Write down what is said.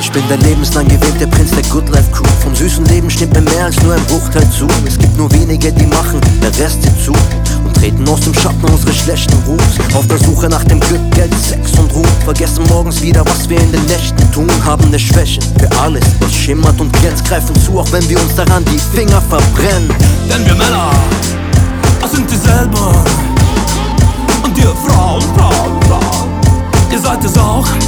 Ich bin der lebenslang gewählte Prinz der Good Life Crew. Vom süßen Leben steht mir mehr als nur ein Bruchteil zu. Es gibt nur wenige, die machen, der Rest sieht zu und treten aus dem Schatten unseres schlechten Rufs. Auf der Suche nach dem Glück, Geld, Sex und Ruhm. Vergessen morgens wieder, was wir in den Nächten tun. Haben ne Schwächen für alles, was schimmert und glänzt. Greifen zu, auch wenn wir uns daran die Finger verbrennen. Denn